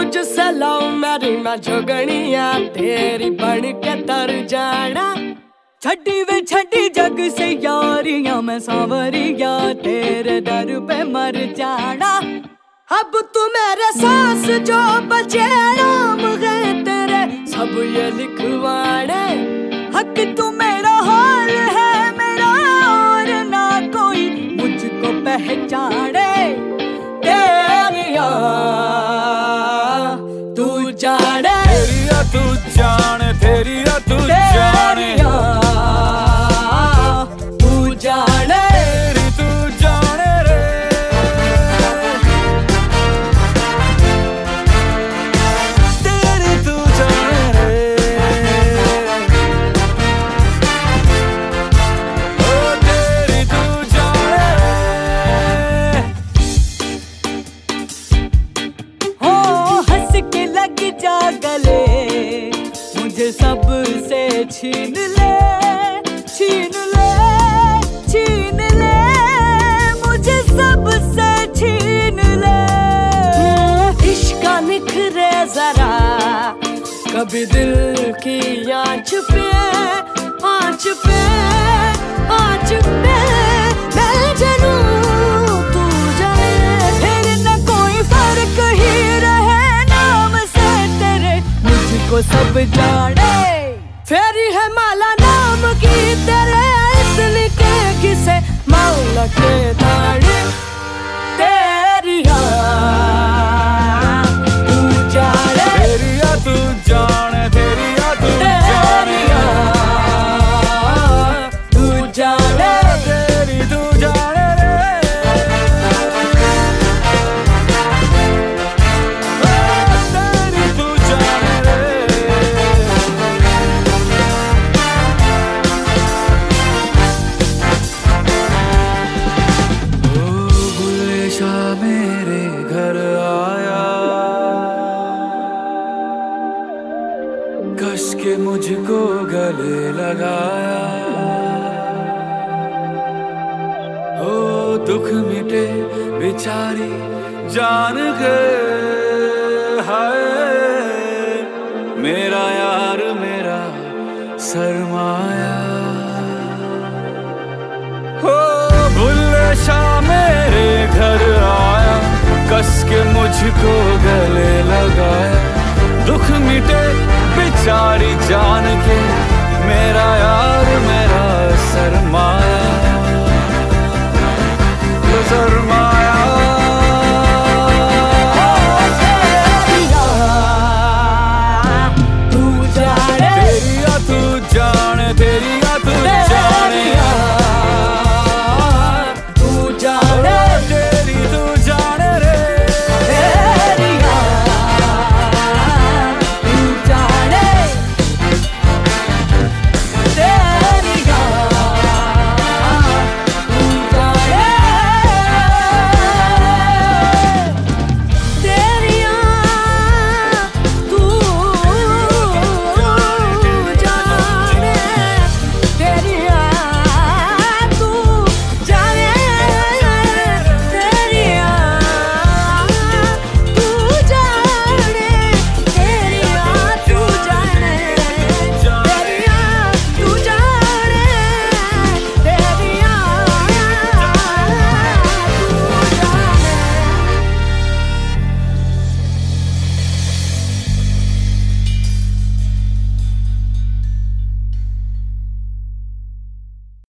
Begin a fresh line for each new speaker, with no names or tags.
तुझसे लव मेरी मैं जोगनिया तेरी बन के तर जाना।
छड्डी वे छड्डी जग से यारियां मैं सांवरिया तेरे दर पे मर जाना।
अब तू मेरे सांस जो बचे नाम है तेरे सब ये लिखवाने।
हक तू मेरा हाल है मेरा और ना कोई मुझको पहचाने।
तेरिया तू जाने,
तेरिया तू जाने, तेरिया तू जाने,
तू जाने,
तेरी तू जाने रे। तेरी तू जाने रे, ओ तेरी तू जाने रे।
हो हंस के लग जा गले मुझे सबसे छीन ले, छीन ले, छीन ले, मुझे सबसे छीन ले।
इश्क का निखरे जरा कभी दिल की आँच पे, आँच पे, आँच पे मैं जानू तू जाने।
फिर न कोई फर्क ही रहे नाम से तेरे मुझको सब जाने।
फेरी है माला नाम की तेरे असली के किसे मौला के ताड़े। तेरिया तू जाने,
तेरिया तू जाने, तेरिया तू
तेरिया तू जाने,
तेरी तू जाने रे। तेरी तू जाने रे। ओ बुल्ले शाह मेरे घर आया, कस के मुझको गले लगाया। ओ दुख मिटे बेचारी जान गए, हाय मेरा यार मेरा सरमाया। हो बुल्ले शाह मेरे घर आया, कस के मुझको गले लगाया। दुख मिटे बेचारी जान के मेरा यार मेरा सरमाया।